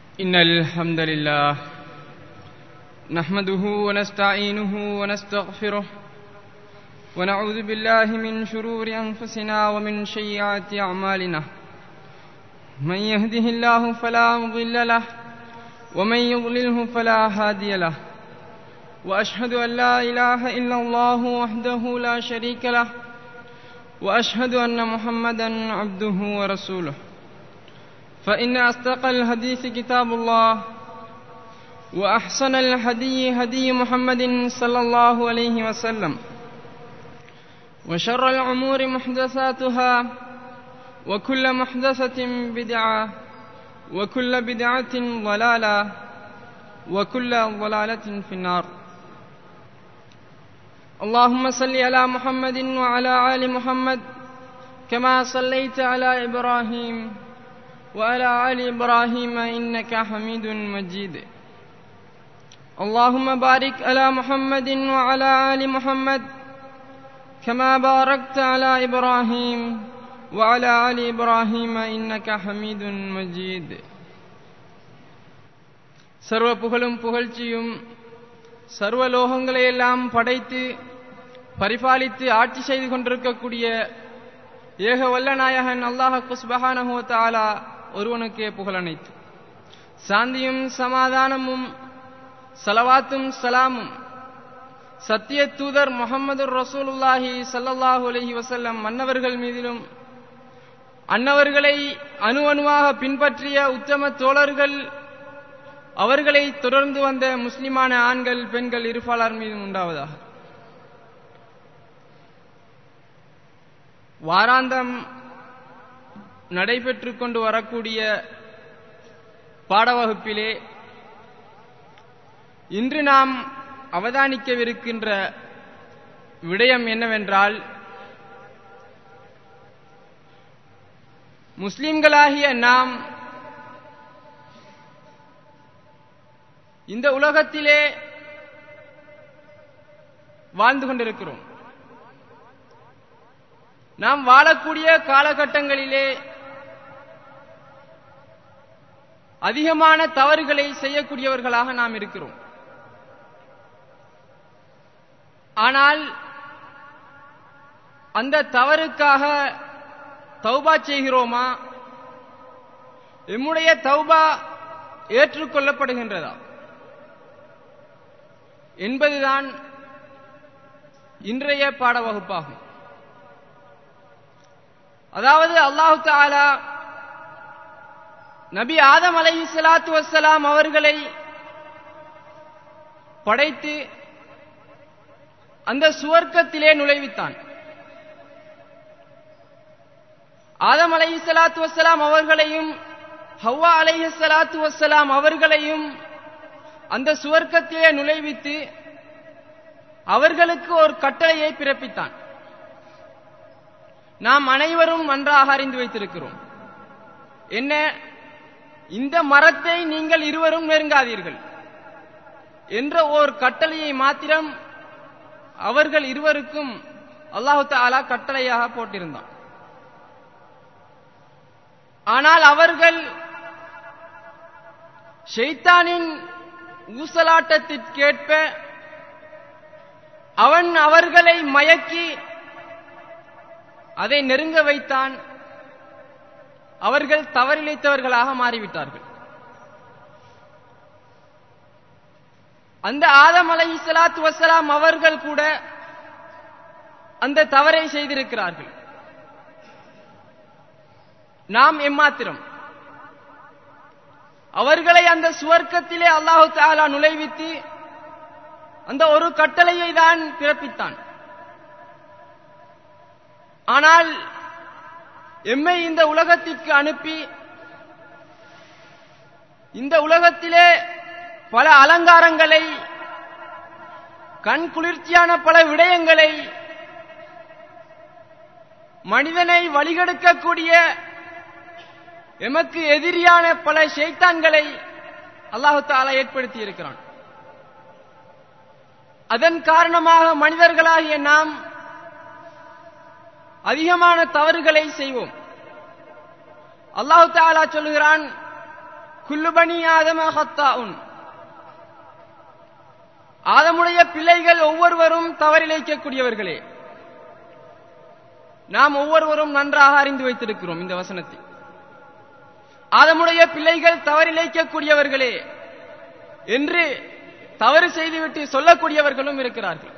إن الحمد لله نحمده ونستعينه ونستغفره ونعوذ بالله من شرور أنفسنا ومن سيئات أعمالنا من يهده الله فلا مضل له ومن يضلله فلا هادي له وأشهد أن لا إله إلا الله وحده لا شريك له وأشهد أن محمدا عبده ورسوله فإن أصدق الحديث كتاب الله وأحسن الهدي هدي محمد صلى الله عليه وسلم وشر الأمور محدثاتها وكل محدثة بدعة وكل بدعة ضلالة وكل ضلالة في النار. اللهم صل على محمد وعلى آل محمد كما صليت على إبراهيم وعلى آل إبراهيم إنك حميد مجيد. اللهم بارك على محمد وعلى آل محمد كما باركت على إبراهيم وعلى آل إبراهيم إنك حميد مجيد. சர்வ புகழும் புகழ்ச்சியும் சர்வ லோகங்களை எல்லாம் படைத்து பரிபாலித்து ஆட்சி செய்து கொண்டிருக்கக்கூடிய ஏக வல்ல நாயகன் அல்லாஹ் சுப்ஹானஹு வ தஆலா ஒருவனுக்கே புகழனைத்து. சாந்தியும் சமாதானமும் ஸலவாத்தும் ஸலாமும் சத்திய தூதர் முஹம்மது ரசூலுல்லாஹி ஸல்லல்லாஹு அலைஹி வஸல்லம் மன்னவர்கள் மீதிலும் அன்னவர்களை அணு அணுவாக பின்பற்றிய உத்தம தோழர்கள் அவர்களை தொடர்ந்து வந்த முஸ்லிமான ஆண்கள் பெண்கள் இருபாலர் மீதும் உண்டாவதாக. வாராந்தம் நடைபெற்று கொண்டு வரக்கூடிய பாடவகுப்பிலே இன்று நாம் அவதானிக்கவிருக்கின்ற விடயம் என்னவென்றால், முஸ்லிம்களாகிய நாம் இந்த உலகத்திலே வாழ்ந்து கொண்டிருக்கிறோம். நாம் வாழக்கூடிய காலகட்டங்களிலே அதிகமான தவறுகளை செய்யக்கூடியவர்களாக நாம் இருக்கிறோம். ஆனால் அந்த தவறுக்காக தௌபா செய்கிறோமா? எம்முடைய தௌபா ஏற்றுக்கொள்ளப்படுகின்றதா என்பதுதான் இன்றைய பாடவகுப்பாகும். அதாவது அல்லாஹ் தஆலா நபி ஆதம் அலைஹிஸ்ஸலாத்து வஸ்ஸலாம் அவர்களை படைத்து அந்த சுவர்க்கத்திலே நுழைவித்தான். ஆதம் அலைஹிஸ்ஸலாத்து வஸ்ஸலாம் அவர்களையும் ஹவ்வா அலைஹிஸ்ஸலாத்து வஸ்ஸலாம் அவர்களையும் அந்த சுவர்க்கத்திலே நுழைவித்து அவர்களுக்கு ஒரு கட்டளையை பிறப்பித்தான். நாம் அனைவரும் நன்றாக அறிந்து வைத்திருக்கிறோம். என்ன? இந்த மரத்தை நீங்கள் இருவரும் நெருங்காதீர்கள் என்ற ஓர் கட்டளையை மாத்திரம் அவர்கள் இருவருக்கும் அல்லாஹ் தஆலா கட்டளையாக போட்டிருந்தான். ஆனால் அவர்கள் ஷைத்தானின் ஊசலாட்டத்திற்கேற்ப அவன் அவர்களை மயக்கி அதை நெருங்க வைத்தான். அவர்கள் தவறிழைத்தவர்களாக மாறிவிட்டார்கள். அந்த ஆதம் அலைஹிஸ்ஸலாத்து வஸ்ஸலாம் அவர்கள் கூட அந்த தவறை செய்திருக்கிறார்கள். நாம் எம்மாத்திரம்? அவர்களை அந்த சுவர்க்கத்திலே அல்லாஹ் தஆலா நுழைவித்து அந்த ஒரு கட்டளையை தான் பிறப்பித்தான். ஆனால் எம்மை இந்த உலகத்திற்கு அனுப்பி இந்த உலகத்திலே பல அலங்காரங்களை, கண் குளிர்ச்சியான பல விடயங்களை, மனிதனை வழிகெடுக்கக்கூடிய எமக்கு எதிரியான பல ஷைத்தான்களை அல்லாஹ் தஆலா ஏற்படுத்தி இருக்கிறான். அதன் காரணமாக மனிதர்களாகிய நாம் அதிகமான தவறுகளை செய்வோம். அல்லாஹ் தஆலா சொல்கிறான், குல்லு பனி ஆதம ஹத்தாஉன், ஆதமுடைய பிள்ளைகள் ஒவ்வொருவரும் தவறிழைக்கக்கூடியவர்களே. நாம் ஒவ்வொருவரும் நன்றாக அறிந்து வைத்திருக்கிறோம் இந்த வசனத்தை. ஆதமுடைய பிள்ளைகள் தவறிழைக்கக்கூடியவர்களே என்று தவறு செய்துவிட்டு சொல்லக்கூடியவர்களும் இருக்கிறார்கள்.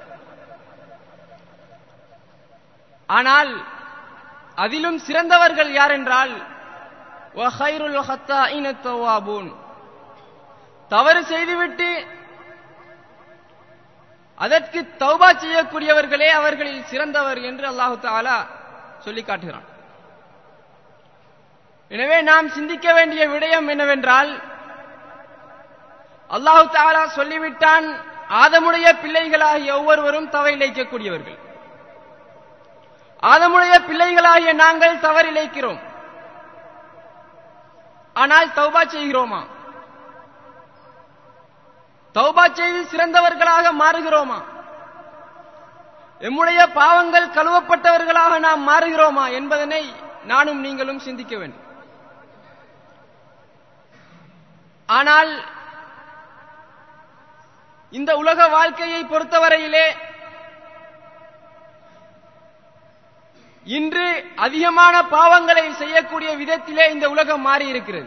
ஆனால் அதிலும் சிறந்தவர்கள் யார் என்றால் வஹைருல் ஹத்தாஇன தவ்வாபூன், தவறு செய்துவிட்டு அதற்கு தௌபா செய்யக்கூடியவர்களே அவர்களில் சிறந்தவர் என்று அல்லாஹு தஆலா சொல்லி காட்டுகிறான். எனவே நாம் சிந்திக்க வேண்டிய விடயம் என்னவென்றால், அல்லாஹு தஆலா சொல்லிவிட்டான் ஆதமுடைய பிள்ளைகளாகிய ஒவ்வொருவரும் தவறிழைக்கக்கூடியவர்கள். ஆதமுடைய பிள்ளைகளாகிய நாங்கள் தவறிழைக்கிறோம். ஆனால் தௌபா செய்கிறோமா? தௌபா செய்து சிறந்தவர்களாக மாறுகிறோமா? எம்முடைய பாவங்கள் கழுவப்பட்டவர்களாக நாம் மாறுகிறோமா என்பதனை நானும் நீங்களும் சிந்திக்க வேண்டும். ஆனால் இந்த உலக வாழ்க்கையை பொறுத்தவரையிலே இன்று அதிகமான பாவங்களை செய்யக்கூடிய விதத்திலே இந்த உலகம் மாறி இருக்கிறது.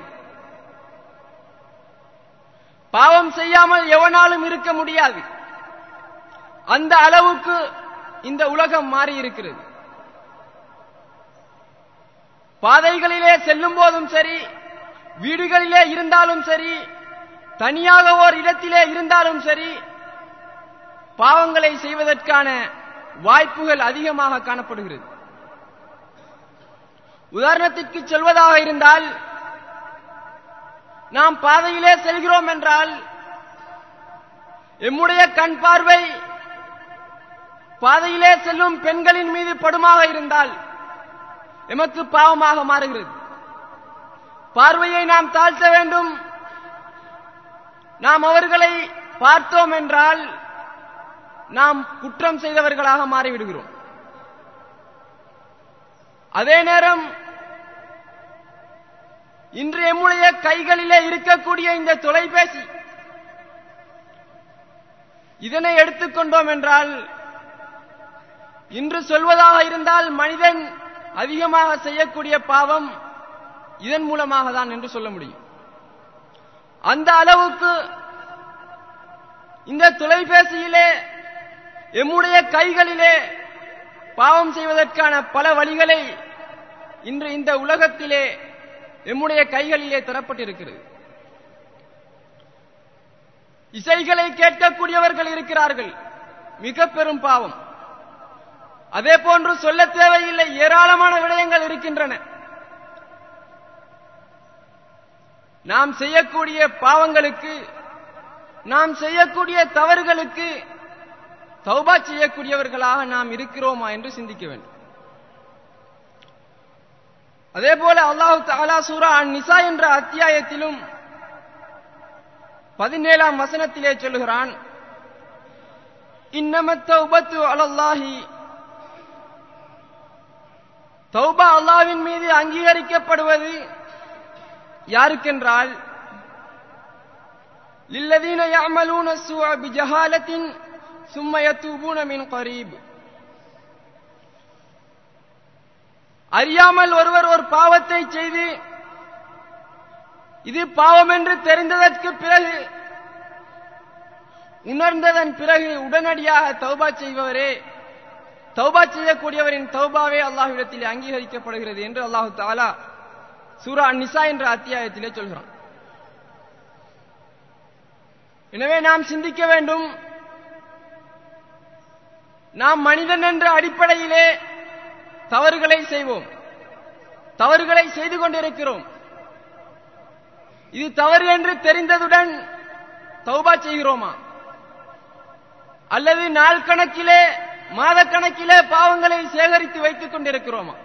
பாவம் செய்யாமல் எவனாலும் இருக்க முடியாது, அந்த அளவுக்கு இந்த உலகம் மாறி இருக்கிறது. பாதைகளிலே செல்லும் போதும் சரி, வீடுகளிலே இருந்தாலும் சரி, தனியாக ஓர் இடத்திலே இருந்தாலும் சரி, பாவங்களை செய்வதற்கான வாய்ப்புகள் அதிகமாக காணப்படுகிறது. உதாரணத்திற்கு சொல்வதாக இருந்தால், நாம் பாதையிலே செல்கிறோம் என்றால் எம்முடைய கண் பார்வை பாதையிலே செல்லும் பெண்களின் மீது படுமாக இருந்தால் எமக்கு பாவமாக மாறுகிறது. பார்வையை நாம் தாழ்த்த வேண்டும். நாம் அவர்களை பார்த்தோம் என்றால் நாம் குற்றம் செய்தவர்களாக மாறிவிடுகிறோம். அதே நேரம் இன்று எம்முடைய கைகளிலே இருக்கக்கூடிய இந்த தொலைபேசி, இதனை எடுத்துக்கொண்டோம் என்றால் இன்று சொல்வதாக இருந்தால் மனிதன் அதிகமாக செய்யக்கூடிய பாவம் இதன் மூலமாக தான் என்று சொல்ல முடியும். அந்த அளவுக்கு இந்த தொலைபேசியிலே எம்முடைய கைகளிலே பாவம் செய்வதற்கான பல வழிகளை இன்று இந்த உலகத்திலே எம்முடைய கைகளிலே தரப்பட்டிருக்கிறது. இசைகளை கேட்கக்கூடியவர்கள் இருக்கிறார்கள், மிக பெரும் பாவம். அதே போன்று சொல்ல தேவையில்லை, ஏராளமான விடயங்கள் இருக்கின்றன. நாம் செய்யக்கூடிய பாவங்களுக்கு, நாம் செய்யக்கூடிய தவறுகளுக்கு தௌபா செய்யக்கூடியவர்களாக நாம் இருக்கிறோமா என்று சிந்திக்க வேண்டும். அதே போல அல்லாஹ் தஆலா சூரா அன்-நிசா என்ற அத்தியாயத்திலும் 17ஆம் வசனத்திலே சொல்கிறான், இன்னமத் தௌபத்து அலல்லாஹி, தௌபா அல்லாஹ்வின் மீது அங்கீகரிக்கப்படுவது யாருக்கென்றால் லில்லதீன யஅமலூன ஸூஅ பிஜஹாலத்தின் ثم يتوبون من قريب, அறியாமல் ஒருவர் ஒரு பாவத்தை செய்து இது பாவம் என்று தெரிந்ததற்கு பிறகு, உணர்ந்ததன் பிறகு உடனடியாக தௌபா செய்பவரே, தௌபா செய்யக்கூடியவரின் தௌபாவே அல்லாஹ்விடத்தில் அங்கீகரிக்கப்படுகிறது என்று அல்லாஹ் தஆலா சூரா அன்-நிசா என்ற அத்தியாயத்திலே சொல்கிறான். எனவே நாம் சிந்திக்க வேண்டும். நாம் மனிதன் என்ற அடிப்படையிலே தவறுகளை செய்வோம், தவறுகளை செய்து கொண்டிருக்கிறோம். இது தவறு என்று தெரிந்ததுடன் தௌபா செய்கிறோமா, அல்லது நாள் கணக்கிலே மாத கணக்கிலே பாவங்களை சேகரித்து வைத்துக் கொண்டிருக்கிறோமா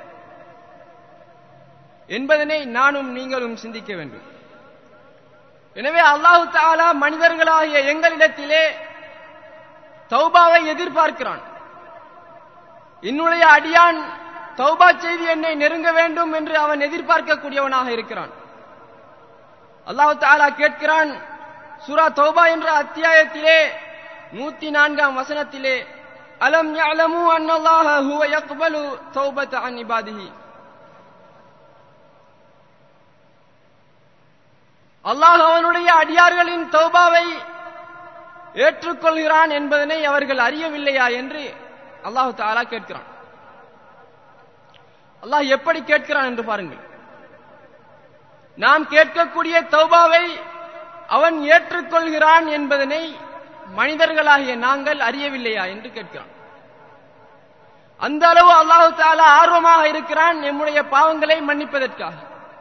என்பதனை நானும் நீங்களும் சிந்திக்க வேண்டும். எனவே அல்லாஹ் தஆலா மனிதர்களாகிய எங்களிடத்திலே தௌபாவை எதிர்பார்க்கிறான். என்னுடைய அடியான் தௌபா செய்து என்னை நெருங்க வேண்டும் என்று அவன் எதிர்பார்க்கக்கூடியவனாக இருக்கிறான். அல்லாஹ் தஆலா கேட்கிறான் சூரா தௌபா என்ற அத்தியாயத்திலே 104ஆம் வசனத்திலே, அலம் யஅலமு அன்னல்லாஹ ஹுவ யக்பலு தௌபத அன் இபாதிஹி, அல்லாஹ் அவனுடைய அடியார்களின் தௌபாவை ஏற்றுக்கொள்கிறான் என்பதனை அவர்கள் அறியவில்லையா என்று அல்லாஹ் தஆலா கேட்கிறான். அல்லாஹ் எப்படி கேட்கிறான் என்று பாருங்கள். நாம் கேட்கக்கூடிய தௌபாவை அவன் ஏற்றுக்கொள்கிறான் என்பதனை மனிதர்களாகிய நாங்கள் அறியவில்லையா என்று கேட்கிறான். அந்த அளவு அல்லாஹ் தஆலா ஆர்வமாக இருக்கிறான் நம்முடைய பாவங்களை மன்னிப்பதற்காக.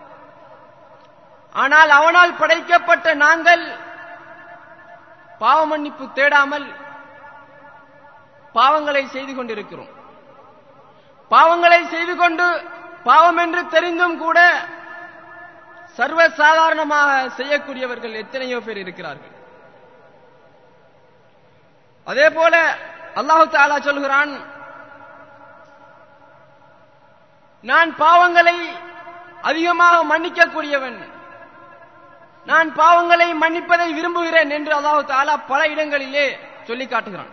ஆனால் அவனால் படைக்கப்பட்ட நாங்கள் பாவ மன்னிப்பு தேடாமல் பாவங்களை செய்து கொண்டிருக்கிறோம். பாவங்களை செய்து கொண்டு பாவம் என்று தெரிந்தும் கூட சர்வ சாதாரணமாக செய்யக்கூடியவர்கள் எத்தனையோ பேர் இருக்கிறார்கள். அதே போல அல்லாஹ் தஆலா சொல்கிறான், நான் பாவங்களை அதிகமாக மன்னிக்கக்கூடியவன், நான் பாவங்களை மன்னிப்பதை விரும்புகிறேன் என்று அல்லாஹ் தஆலா பல இடங்களிலே சொல்லி காட்டுகிறான்.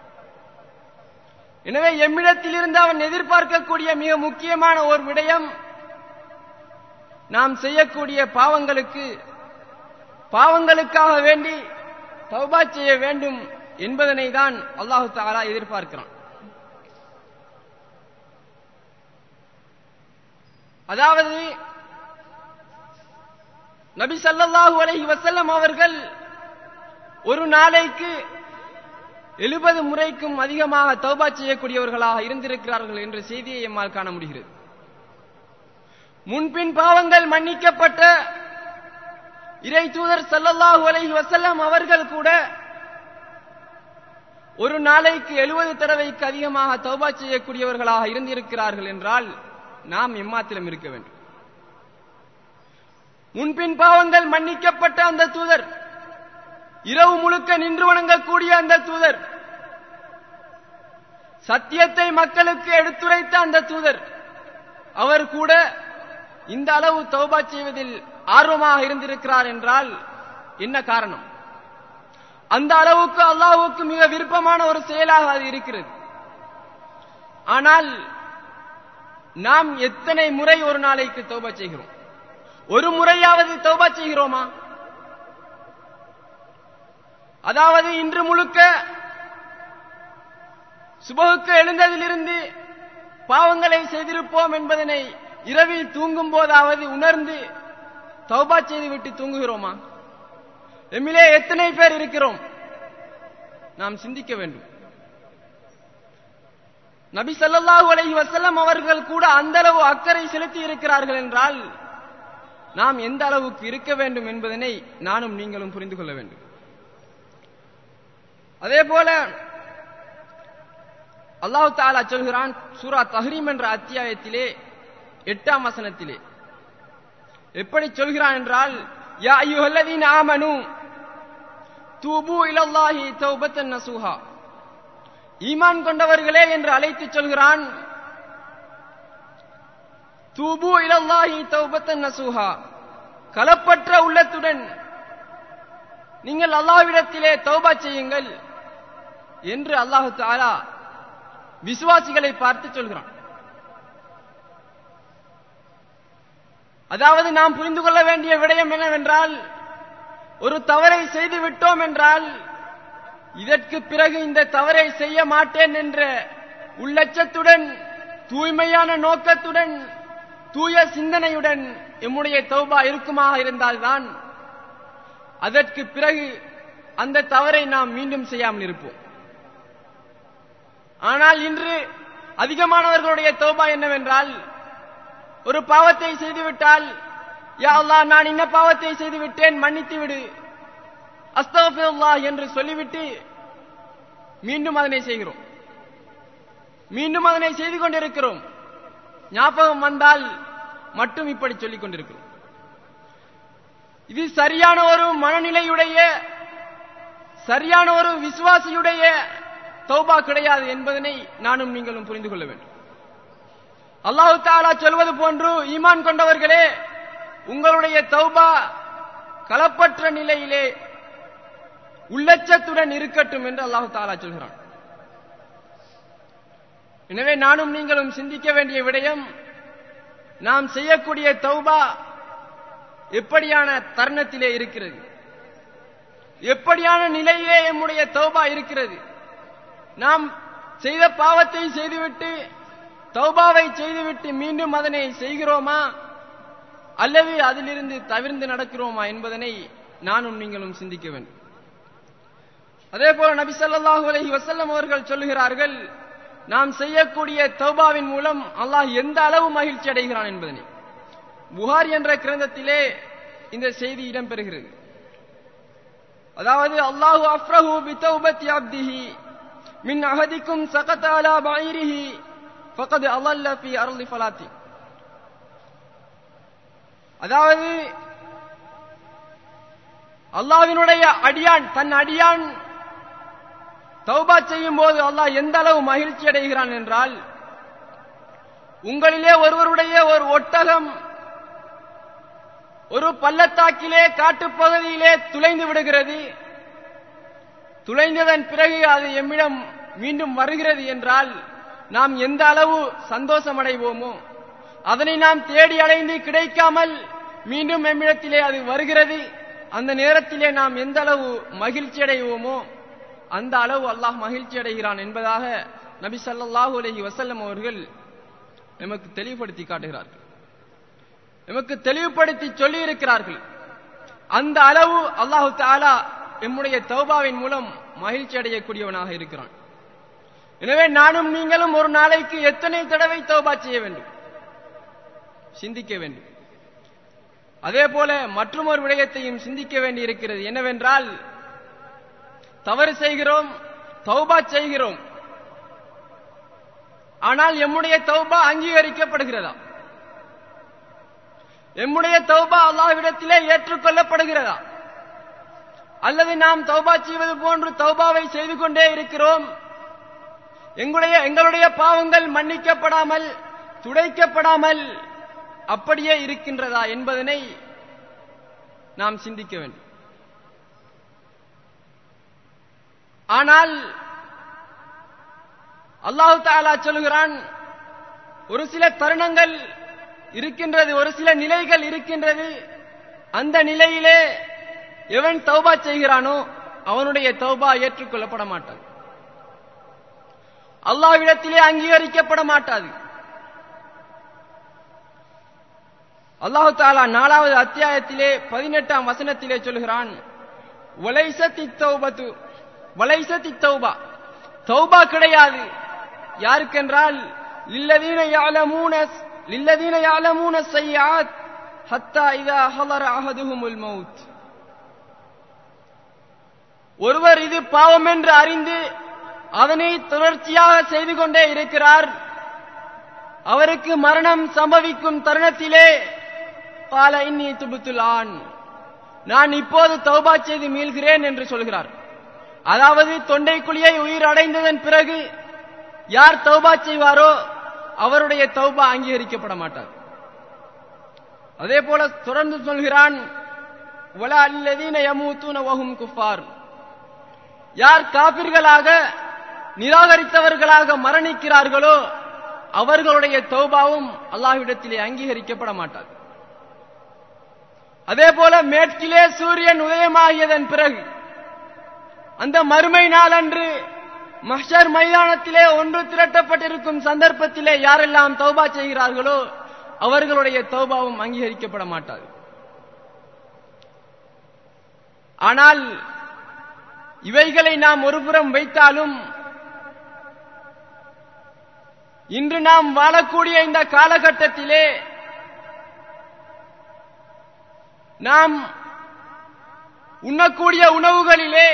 எனவே எம்மிடத்திலிருந்து அவன் எதிர்பார்க்கக்கூடிய மிக முக்கியமான ஒரு விடயம், நாம் செய்யக்கூடிய பாவங்களுக்காக வேண்டி தௌபா செய்ய வேண்டும் என்பதனை தான் அல்லாஹ் தஆலா எதிர்பார்க்கிறான். அதாவது நபி ஸல்லல்லாஹு அலைஹி வஸல்லம் அவர்கள் ஒரு நாளைக்கு 70 முறைக்கும் அதிகமாக தௌபா செய்யக்கூடியவர்களாக இருந்திருக்கிறார்கள் என்ற செய்தியை எம்மால் காண முடிகிறது. முன்பின் பாவங்கள் மன்னிக்கப்பட்ட இறை தூதர் ஸல்லல்லாஹு அலைஹி வஸல்லம் அவர்கள் கூட ஒரு நாளைக்கு 70 தடவைக்கு அதிகமாக தௌபா செய்யக்கூடியவர்களாக இருந்திருக்கிறார்கள் என்றால் நாம் எம்மாத்திரம் இருக்க வேண்டும். முன்பின் பாவங்கள் மன்னிக்கப்பட்ட அந்த தூதர், இரவு முழுக்க நின்று வணங்கக்கூடிய அந்த தூதர், சத்தியத்தை மக்களுக்கு எடுத்துரைத்த அந்த தூதர், அவர் கூட இந்த அளவு தௌபா செய்வதில் ஆர்வமாக இருந்திருக்கிறார் என்றால் என்ன காரணம்? அந்த அளவுக்கு அல்லாஹ்வுக்கு மிக விருப்பமான ஒரு செயலாக அது இருக்கிறது. ஆனால் நாம் எத்தனை முறை ஒரு நாளைக்கு தௌபா செய்கிறோம்? ஒரு முறையாவது தௌபா செய்கிறோமா? அதாவது இன்று முழுக்க சுபஹுக்கு எழுந்ததிலிருந்து பாவங்களை செய்திருப்போம் என்பதனை இரவில் தூங்கும் போதாவது உணர்ந்து தௌபா செய்துவிட்டு தூங்குகிறோமா? எம்மிலே எத்தனை பேர் இருக்கிறோம்? நாம் சிந்திக்க வேண்டும். நபி ஸல்லல்லாஹு அலைஹி வஸல்லம் அவர்கள் கூட அந்த அளவு அக்கறை செலுத்தி இருக்கிறார்கள் என்றால் நாம் எந்த அளவுக்கு இருக்க வேண்டும் என்பதனை நானும் நீங்களும் புரிந்து கொள்ள வேண்டும். அதே போல அல்லாஹ் தஆலா சொல்கிறான் சூரா தஹ்ரீம் என்ற அத்தியாயத்திலே 8ஆம் வசனத்திலே, எப்படி சொல்கிறான் என்றால், யா அய்யுஹல்லதீன ஆமனூ தூபு இலல்லாஹி தௌபத்தன் நசூஹா, ஈமான் கொண்டவர்களே என்று அழைத்து சொல்கிறான். தூபு இலல்லாஹி தௌபத்தன் நசூஹா, கலப்பற்ற உள்ளத்துடன் நீங்கள் அல்லாஹ்விடத்திலே தௌபா செய்யுங்கள் என்று அல்லாஹ் தஆலா விசுவாசிகளை பார்த்து சொல்கிறான். அதாவது நாம் புரிந்து கொள்ள வேண்டிய விடயம் என்னவென்றால், ஒரு தவறை செய்து விட்டோம் என்றால் இதற்கு பிறகு இந்த தவறை செய்ய மாட்டேன் என்ற உள்ளச்சத்துடன், தூய்மையான நோக்கத்துடன், தூய சிந்தனையுடன் எம்முடைய தௌபா இருக்குமாக இருந்தால்தான் அதற்கு பிறகு அந்த தவறை நாம் மீண்டும் செய்யாமல் இருப்போம். ஆனால் இன்று அதிகமானவர்களுடைய தௌபா என்னவென்றால், ஒரு பாவத்தை செய்துவிட்டால், யா அல்லாஹ் நான் இன்ன பாவத்தை செய்து விட்டேன், மன்னித்து விடு, அஸ்தக்ஃபிருல்லாஹ் என்று சொல்லிவிட்டு மீண்டும் அதனை செய்கிறோம். மீண்டும் அதனை செய்து கொண்டிருக்கிறோம். ஞாபகம் வந்தால் மட்டும் இப்படி சொல்லிக் கொண்டிருக்கிறோம். இது சரியான ஒரு மனநிலையுடைய, சரியான ஒரு விசுவாசியுடைய தௌபா கிடையாது என்பதனை நானும் நீங்களும் புரிந்து கொள்ள வேண்டும். அல்லாஹ் தஆலா சொல்வது போன்று, ஈமான் கொண்டவர்களே உங்களுடைய தௌபா களப்பற்ற நிலையிலே உள்ளச்சத்துடன் இருக்கட்டும் என்று அல்லாஹ் தஆலா சொல்கிறான். எனவே நானும் நீங்களும் சிந்திக்க வேண்டிய விடயம், நாம் செய்யக்கூடிய தௌபா எப்படியான தருணத்திலே இருக்கிறது, எப்படியான நிலையிலே நம்முடைய தௌபா இருக்கிறது. நாம் செய்த பாவத்தை செய்துவிட்டு தௌபாவை செய்துவிட்டு மீண்டும் அதனை செய்கிறோமா அல்லது அதிலிருந்து தவிர்ந்து நடக்கிறோமா என்பதனை நானும் நீங்களும் சிந்திக்க வேண்டும். அதேபோல நபி ஸல்லல்லாஹு அலைஹி வஸல்லம் அவர்கள் சொல்லுகிறார்கள், நாம் செய்யக்கூடிய தௌபாவின் மூலம் அல்லாஹ் எந்த அளவு மகிழ்ச்சி அடைகிறான் என்பதனை. புகாரி என்ற கிரந்தத்திலே இந்த செய்தி இடம்பெறுகிறது. அதாவது அல்லாஹு அஃப்ரஹு பிதௌபத்தி அப்திஹி மின் அஹதிக்கும் சகத அலா பைரிஹி ஃபகத் அலல்ல ஃபீ அர்லி ஃபலாத்தி. அதாவது அல்லாஹ்வினுடைய அடியான் தன் அடியான் தௌபா செய்யும் போது அல்லாஹ் எந்த அளவு மகிழ்ச்சி அடைகிறான் என்றால், உங்களிலே ஒருவருடைய ஒரு ஒட்டகம் ஒரு பள்ளத்தாக்கிலே காட்டுப்பகுதியிலே துளைந்து விடுகிறது, துளைந்ததன் பிறகு அது எம்மிடம் மீண்டும் வருகிறது என்றால் நாம் எந்த அளவு சந்தோஷம் அடைவோமோ, அதனை நாம் தேடி அலைந்து கிடைக்காமல் மீண்டும் எம்மிடத்திலே அது வருகிறது, அந்த நேரத்திலே நாம் எந்த அளவு மகிழ்ச்சி அடைவோமோ அந்த அளவு அல்லாஹ் மகிழ்ச்சி அடைகிறான் என்பதாக நபி ஸல்லல்லாஹு அலைஹி வஸல்லம் அவர்கள் நமக்கு தெளிவுபடுத்தி காட்டுகிறார்கள், நமக்கு தெளிவுபடுத்தி சொல்லி இருக்கிறார்கள். அந்த அளவு அல்லாஹ் தஆலா நம்முடைய தௌபாவின் மூலம் மகிழ்ச்சி அடையக்கூடியவனாக இருக்கிறான். எனவே நானும் நீங்களும் ஒரு நாளைக்கு எத்தனை தடவை தௌபா செய்ய வேண்டும், சிந்திக்க வேண்டும். அதே போல மற்றும் ஒரு விடயத்தையும் சிந்திக்க வேண்டி இருக்கிறது. என்னவென்றால், தவறு செய்கிறோம், தௌபா செய்கிறோம், ஆனால் எம்முடைய தௌபா அங்கீகரிக்கப்படுகிறதா? எம்முடைய தௌபா அல்லாஹ்விடத்திலே ஏற்றுக்கொள்ளப்படுகிறதா? அல்லது நாம் தௌபா செய்வது போன்று தௌபாவை செய்து கொண்டே இருக்கிறோம், எங்களுடைய பாவங்கள் மன்னிக்கப்படாமல் துடைக்கப்படாமல் அப்படியே இருக்கின்றதா என்பதனை நாம் சிந்திக்க வேண்டும். ஆனால் அல்லாஹ் தஆலா சொல்கிறான், ஒரு சில தருணங்கள் இருக்கின்றது, ஒரு சில நிலைகள் இருக்கின்றது, அந்த நிலையிலே எவன் தௌபா செய்கிறானோ அவனுடைய தௌபா ஏற்றுக்கொள்ளப்பட மாட்டாது, அல்லாஹ்விடத்திலே அங்கீகரிக்கப்பட மாட்டாது. அல்லாஹ் தஆலா 4வது அத்தியாயத்திலே 18ஆம் வசனத்திலே சொல்கிறான், வலைசத்தி தௌபா, தௌபா கிடையாது. யாருக்கென்றால் லில்லதீன யஅலமூன ஸய்யிஆத் ஹத்தா இதா ஹலர அஹதுஹுமுல் மௌத். ஒருவர் இது பாவம் என்று அறிந்து அதனை தொடர்ச்சியாக செய்து கொண்டே இருக்கிறார், அவருக்கு மரணம் சம்பவிக்கும் தருணத்திலே கால இன்னி துபுத்துல் ஆன், நான் இப்போது தௌபா செய்து மீள்கிறேன் என்று சொல்கிறார். அதாவது தொண்டைக்குழியை உயிர் அடைந்ததன் பிறகு யார் தௌபா செய்வாரோ அவருடைய தௌபா அங்கீகரிக்கப்பட மாட்டார். அதே போல தொடர்ந்து சொல்கிறான், வலா அல்லதீன யமூதுன வஹும் குஃபார், யார் காபிர்களாக நிராகரித்தவர்களாக மரணிக்கிறார்களோ அவர்களுடைய தௌபாவும் அல்லாஹ்விடத்திலே அங்கீகரிக்கப்பட மாட்டார். அதே போல மேற்கிலே சூரியன் உதயமாகியதன் பிறகு அந்த மறுமை நாளன்று மஹ்ஷர் மைதானத்திலே ஒன்று திரட்டப்பட்டிருக்கும் சந்தர்ப்பத்திலே யாரெல்லாம் தௌபா செய்கிறார்களோ அவர்களுடைய தௌபாவும் அங்கீகரிக்கப்பட மாட்டாது. ஆனால் இவைகளை நாம் ஒருபுறம் வைத்தாலும் இன்று நாம் வாழக்கூடிய இந்த காலகட்டத்திலே நாம் உண்ணக்கூடிய உணவுகளிலே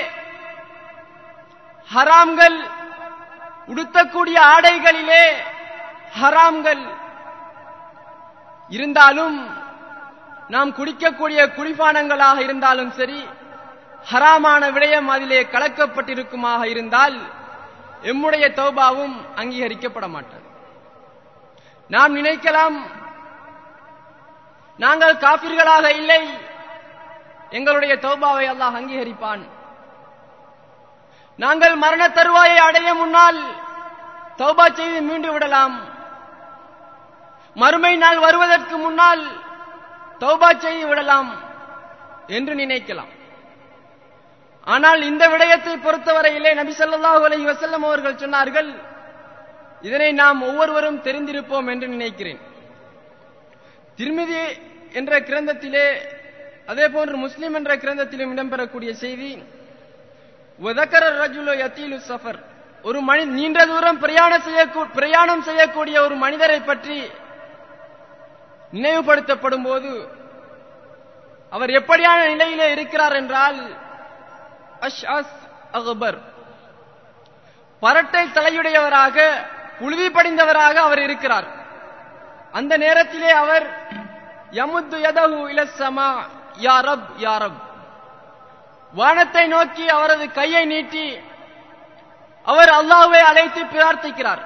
ஹராம்கள், உடுத்தக்கூடிய ஆடைகளிலே ஹராம்கள் இருந்தாலும், நாம் குடிக்கக்கூடிய குடிபானங்களாக இருந்தாலும் சரி, ஹராமான விடயம் அதிலே கலக்கப்பட்டிருக்குமாக இருந்தால் எம்முடைய தௌபாவும் அங்கீகரிக்கப்பட மாட்டாது. நாம் நினைக்கலாம், நாங்கள் காபிர்களாக இல்லை, எங்களுடைய தௌபாவை அல்லாஹ் அங்கீகரிப்பான். நாங்கள் மரண தருவாயை அடைய முன்னால் தௌபா செய்து மீண்டு விடலாம். மறுமை நாள் வருவதற்கு முன்னால் தௌபா செய்து விடலாம் என்று நினைக்கலாம். ஆனால் இந்த விடயத்தை பொறுத்தவரையிலே நபி ஸல்லல்லாஹு அலைஹி வஸல்லம் அவர்கள் சொன்னார்கள், இதனை நாம் ஒவ்வொருவரும் தெரிந்திருப்போம் என்று நினைக்கிறேன். திர்மிதி என்ற கிரந்தத்திலே அதே போன்று முஸ்லிம் என்ற கிரந்தத்திலும் இடம்பெறக்கூடிய செய்தி, வதக்கர ரஜுலு யதீலு சஃபர், ஒரு நீண்ட தூரம் பிரயாணம் செய்யக்கூடிய ஒரு மனிதரை பற்றி நினைவுபடுத்தப்படும் போது அவர் எப்படியான நிலையிலே இருக்கிறார் என்றால், அஷ்அஸ் அக்பர், பரட்டை தலையுடையவராக புழுதி படிந்தவராக அவர் இருக்கிறார். அந்த நேரத்திலே அவர் யமுத்து யதஹு இலஸ் ஸமா, யா ரப் யா ரப், வானத்தை நோக்கி அவரது கையை நீட்டி அவர் அல்லாஹ்வை அழைத்து பிரார்த்திக்கிறார்.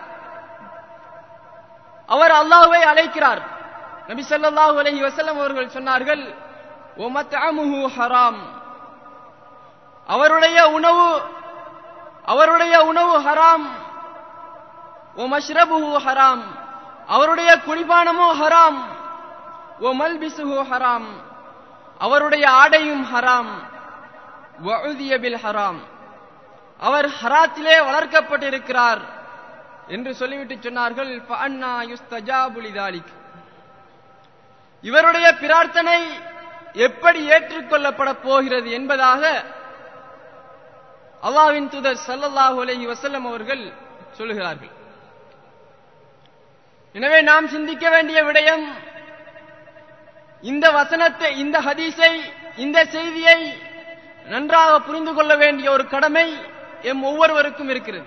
அவர் அல்லாஹ்வை அழைக்கிறார். நபி ஸல்லல்லாஹு அலைஹி வஸல்லம் அவர்கள் சொன்னார்கள், வ மத்அமுஹு ஹராம், அவருடைய உணவு ஹராம், வ மஷ்ரபுஹு ஹராம், அவருடைய குடிபானமோ ஹராம், வ மல்பிசுஹு ஹராம், அவருடைய ஆடையும் ஹராம், வ உதிய பில் ஹராம், அவர் ஹராத்திலே வளர்க்கப்பட்டிருக்கிறார் என்று சொல்லிவிட்டு சொன்னார்கள், ஃபஅன்னா யுஸ்தஜாபு லிதாலிக், இவருடைய பிரார்த்தனை எப்படி ஏற்றுக்கொள்ளப்பட போகிறது என்பதாக அல்லாஹ்வின் தூதர் ஸல்லல்லாஹு அலைஹி வஸல்லம் அவர்கள் சொல்லுகிறார்கள். எனவே நாம் சிந்திக்க வேண்டிய விடயம், இந்த வசனத்தை, இந்த ஹதீஸை, இந்த செய்தியை நன்றாக புரிந்து கொள்ள வேண்டிய ஒரு கடமை எம் ஒவ்வொருவருக்கும் இருக்கிறது.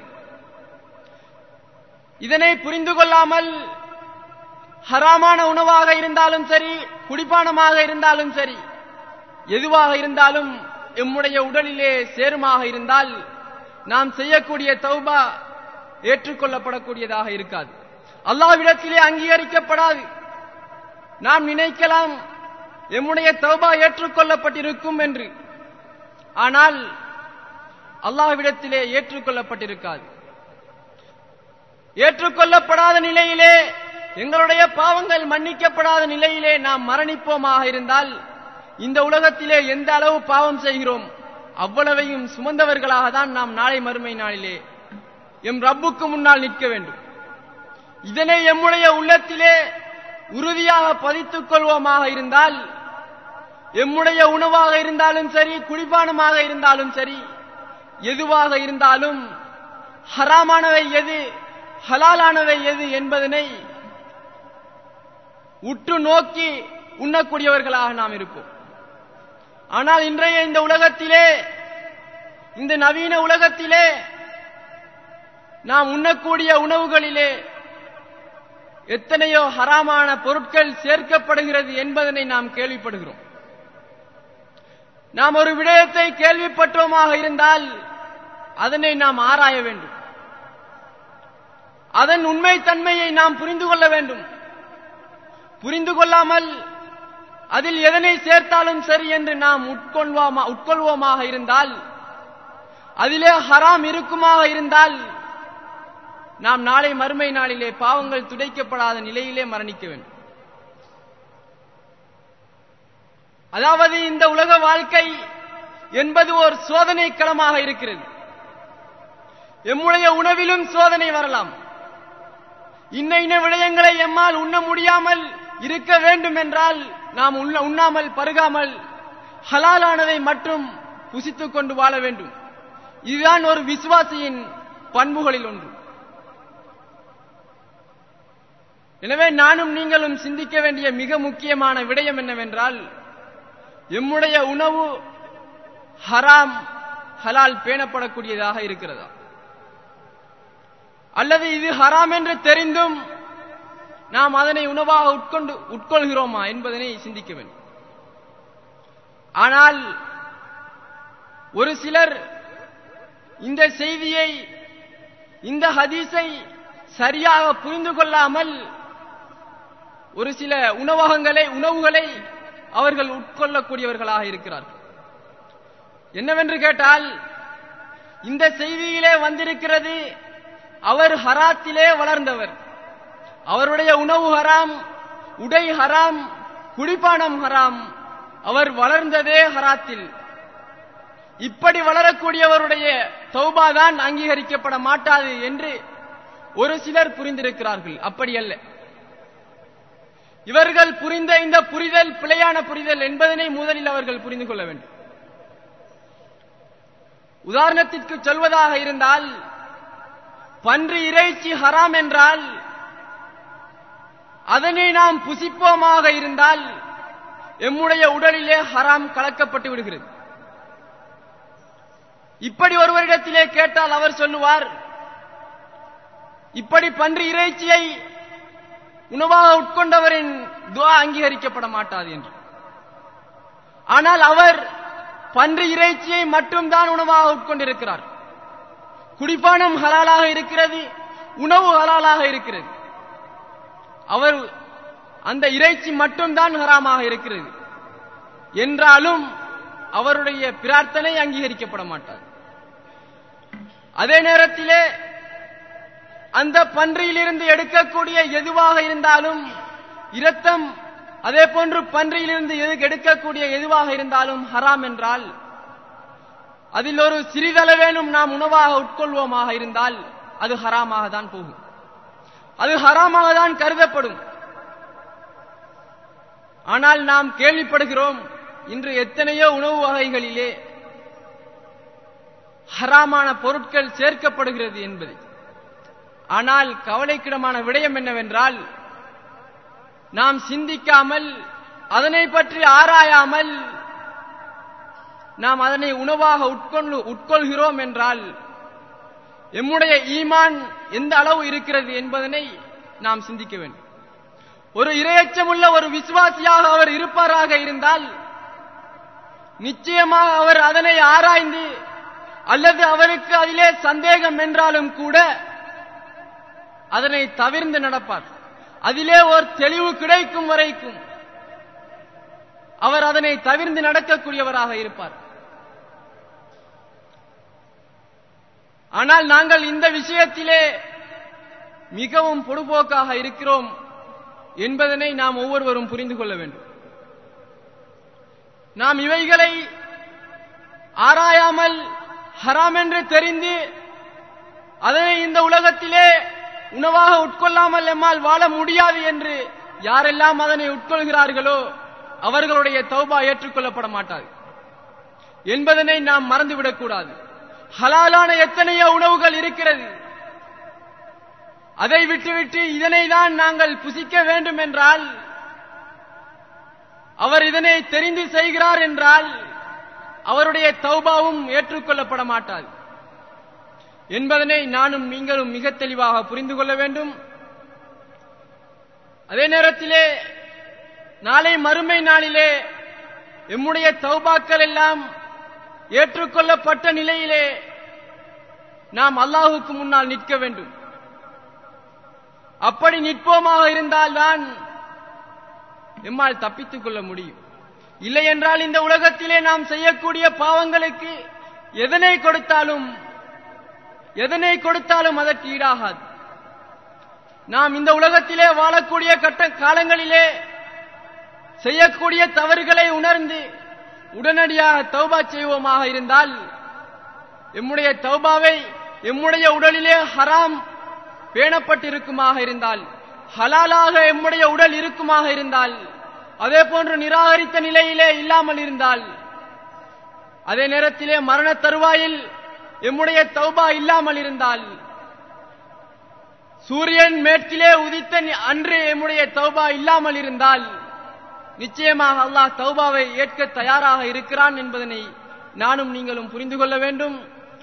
இதனை புரிந்து கொள்ளாமல் ஹராமான உணவாக இருந்தாலும் சரி, குடிபானமாக இருந்தாலும் சரி, எதுவாக இருந்தாலும் எம்முடைய உடலிலே சேருமாக இருந்தால் நாம் செய்யக்கூடிய தௌபா ஏற்றுக்கொள்ளப்படக்கூடியதாக இருக்காது, அல்லாஹ்விடத்திலே அங்கீகரிக்கப்படாது. நாம் நினைக்கலாம் எம்முடைய தௌபா ஏற்றுக்கொள்ளப்பட்டிருக்கும் என்று, ஆனால் அல்லாஹ்விடத்திலே ஏற்றுக்கொள்ளப்பட்டிருக்காது. ஏற்றுக்கொள்ளப்படாத நிலையிலே, எங்களுடைய பாவங்கள் மன்னிக்கப்படாத நிலையிலே நாம் மரணிப்போமாக இருந்தால், இந்த உலகத்திலே எந்த அளவு பாவம் செய்கிறோம் அவ்வளவையும் சுமந்தவர்களாக தான் நாம் நாளை மறுமை நாளிலே எம் ரப்புக்கு முன்னால் நிற்க வேண்டும். இதனை எம்முடைய உள்ளத்திலே உறுதியாக பதித்துக் கொள்வோமாக இருந்தால், எம்முடைய உணவாக இருந்தாலும் சரி, குடிபானமாக இருந்தாலும் சரி, எதுவாக இருந்தாலும் ஹராமானவை எது, ஹலாலானவை எது என்பதனை உற்று நோக்கி உண்ணக்கூடியவர்களாக நாம் இருப்போம். ஆனால் இன்றைய இந்த உலகத்திலே, இந்த நவீன உலகத்திலே நாம் உண்ணக்கூடிய உணவுகளிலே எத்தனையோ ஹராமான பொருட்கள் சேர்க்கப்படுகிறது என்பதனை நாம் கேள்விப்படுகிறோம். நாம் ஒரு விடயத்தை கேள்விப்பட்டோமாக இருந்தால் அதனை நாம் ஆராய வேண்டும். அதன் உண்மை தன்மையை நாம் புரிந்து கொள்ள வேண்டும். புரிந்து கொள்ளாமல் அதில் எதனை சேர்த்தாலும் சரி என்று நாம் உட்கொள்வோமாக இருந்தால், அதிலே ஹராம் இருக்குமாக இருந்தால், நாம் நாளை மறுமை நாளிலே பாவங்கள் துடைக்கப்படாத நிலையிலே மரணிக்க வேண்டும். அதாவது இந்த உலக வாழ்க்கை என்பது ஒரு சோதனை களமாக இருக்கிறது. எம்முடைய உணவிலும் சோதனை வரலாம். இன்ன விடயங்களை எம்மால் உண்ண முடியாமல் இருக்க வேண்டும் என்றால் நாம் உண்ணாமல் பருகாமல் ஹலாலானதை மட்டும் புசித்துக் கொண்டு வாழ வேண்டும். இதுதான் ஒரு விசுவாசியின் பண்புகளில் ஒன்று. எனவே நானும் நீங்களும் சிந்திக்க வேண்டிய மிக முக்கியமான விடயம் என்னவென்றால், எம்முடைய உணவு ஹராம் ஹலால் பேணப்படக்கூடியதாக இருக்கிறதா, அல்லது இது ஹராம் என்று தெரிந்தும் நாம் அதனை உணவாக உட்கொள்கிறோமா என்பதனை சிந்திக்க வேண்டும். ஆனால் ஒரு சிலர் இந்த செய்தியை, இந்த ஹதீஸை சரியாக புரிந்து கொள்ளாமல் ஒரு சில உணவுகளை அவர்கள் உட்கொள்ளக்கூடியவர்களாக இருக்கிறார்கள். என்னவென்று கேட்டால், இந்த செய்தியிலே வந்திருக்கிறது, அவர் ஹராத்திலே வளர்ந்தவர், அவருடைய உணவு ஹராம், உடை ஹராம், குடிப்பானம் ஹராம், அவர் வளர்ந்ததே ஹராத்தில். இப்படி வளரக்கூடியவருடைய தௌபா தான் அங்கீகரிக்கப்பட மாட்டாது என்று ஒரு சிலர் புரிந்திருக்கிறார்கள். அப்படி அல்ல. இவர்கள் புரிந்த இந்த புரிதல் பிழையான புரிதல் என்பதனை முதலில் அவர்கள் புரிந்து கொள்ள வேண்டும். உதாரணத்திற்கு சொல்வதாக இருந்தால், பன்றி இறைச்சி ஹராம் என்றால் அதனை நாம் புசிப்போமாக இருந்தால் எம்முடைய உடலிலே ஹராம் கலக்கப்பட்டு விடுகிறது. இப்படி ஒருவரிடத்திலே கேட்டால் அவர் சொல்லுவார், இப்படி பன்றி இறைச்சியை உணவாக உட்கொண்டவரின் துஆ அங்கீகரிக்கப்பட மாட்டாது என்று. ஆனால் அவர் பன்றி இறைச்சியை மட்டும்தான் உணவாக உட்கொண்டிருக்கிறார். குடிப்பானம் ஹலாலாக இருக்கிறது, உணவு ஹலாலாக இருக்கிறது. அவர் அந்த இறைச்சி மட்டும்தான் ஹராமாக இருக்கிறது என்றாலும் அவருடைய பிரார்த்தனை அங்கீகரிக்கப்பட மாட்டார். அதே நேரத்திலே அந்த பன்றியிலிருந்து எடுக்கக்கூடிய எதுவாக இருந்தாலும், இரத்தம் அதே போன்று பன்றியிலிருந்து எடுக்கக்கூடிய எதுவாக இருந்தாலும் ஹராம் என்றால், அதில் ஒரு சிறிதளவேனும் நாம் உணவாக உட்கொள்வோமாக இருந்தால் அது ஹராமாக தான் போகும், அது ஹராமாக தான் கருதப்படும். ஆனால் நாம் கேள்விப்படுகிறோம், இன்று எத்தனையோ உணவு வகைகளிலே ஹராமான பொருட்கள் சேர்க்கப்படுகிறது என்பதை. ஆனால் கவலைக்கிடமான விடயம் என்னவென்றால், நாம் சிந்திக்காமல், அதனை பற்றி ஆராயாமல் நாம் அதனை உணவாக உட்கொள்கிறோம் என்றால் எம்முடைய ஈமான் எந்த அளவு இருக்கிறது என்பதனை நாம் சிந்திக்க வேண்டும். ஒரு இறையச்சமுள்ள ஒரு விசுவாசியாக அவர் இருப்பாராக இருந்தால் நிச்சயமாக அவர் அதனை ஆராய்ந்து, அல்லது அவருக்கு அதிலே சந்தேகம் என்றாலும் கூட அதனை தவிர்ந்து நடப்பார். அதிலே ஒரு தெளிவு கிடைக்கும் வரைக்கும் அவர் அதனை தவிர்ந்து நடக்கக்கூடியவராக இருப்பார். ஆனால் நாங்கள் இந்த விஷயத்திலே மிகவும் பொடுபோக்காக இருக்கிறோம் என்பதனை நாம் ஒவ்வொருவரும் புரிந்து கொள்ள வேண்டும். நாம் இவைகளை ஆராயாமல் ஹராம் என்று தெரிந்து அதனை இந்த உலகத்திலே உணவாக உட்கொள்ளாமல் எம்மால் வாழ முடியாது என்று யாரெல்லாம் அதனை உட்கொள்கிறார்களோ அவர்களுடைய தௌபா ஏற்றுக்கொள்ளப்பட மாட்டாது என்பதனை நாம் மறந்துவிடக் கூடாது. ஹலாலான எத்தனையோ உணவுகள் இருக்கிறது, அதை விட்டுவிட்டு இதனை தான் நாங்கள் புசிக்க வேண்டும் என்றால், அவர் இதனை தெரிந்து செய்கிறார் என்றால் அவருடைய தௌபாவும் ஏற்றுக்கொள்ளப்பட மாட்டாது என்பதனை நானும் நீங்களும் மிக தெளிவாக புரிந்து கொள்ள வேண்டும். அதே நேரத்திலே நாளை மறுமை நாளிலே எம்முடைய தௌபாக்கள் எல்லாம் ஏற்றுக்கொள்ளப்பட்ட நிலையிலே நாம் அல்லாஹுக்கு முன்னால் நிற்க வேண்டும். அப்படி நிற்போமாக இருந்தால்தான் எம்மால் தப்பித்துக் கொள்ள முடியும். இல்லை என்றால் இந்த உலகத்திலே நாம் செய்யக்கூடிய பாவங்களுக்கு எதனை கொடுத்தாலும் அதற்கு ஈடாகாது. நாம் இந்த உலகத்திலே வாழக்கூடிய காலங்களிலே செய்யக்கூடிய தவறுகளை உணர்ந்து உடனடியாக தௌபா செய்வோமாக இருந்தால், எம்முடைய தௌபாவை எம்முடைய உடலிலே ஹராம் பேணப்பட்டிருக்குமாக இருந்தால், ஹலாலாக எம்முடைய உடல் இருக்குமாக இருந்தால், அதே போன்று நிராகரித்த நிலையிலே இல்லாமல் இருந்தால், அதே நேரத்திலே மரண தருவாயில் எம்முடைய தௌபா இல்லாமல் இருந்தால், சூரியன் மேற்கிலே உதித்த அன்று எம்முடைய தௌபா இல்லாமல் இருந்தால், நிச்சயமாக அல்லாஹ் தௌபாவை ஏற்க தயாராக இருக்கிறான் என்பதனை நானும் நீங்களும் புரிந்து கொள்ள வேண்டும்.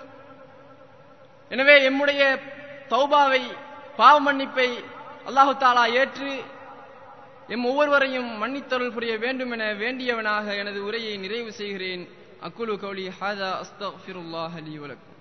எனவே எம்முடைய தௌபாவை, பாவ மன்னிப்பை அல்லாஹு தஆலா ஏற்று எம் ஒவ்வொருவரையும் மன்னித்தருள் புரிய வேண்டும் என வேண்டியவனாக எனது உரையை நிறைவு செய்கிறேன். அக்குலு கௌலி ஹாதா அஸ்தக்ஃபிருல்லாஹ் லி வலக்கும்.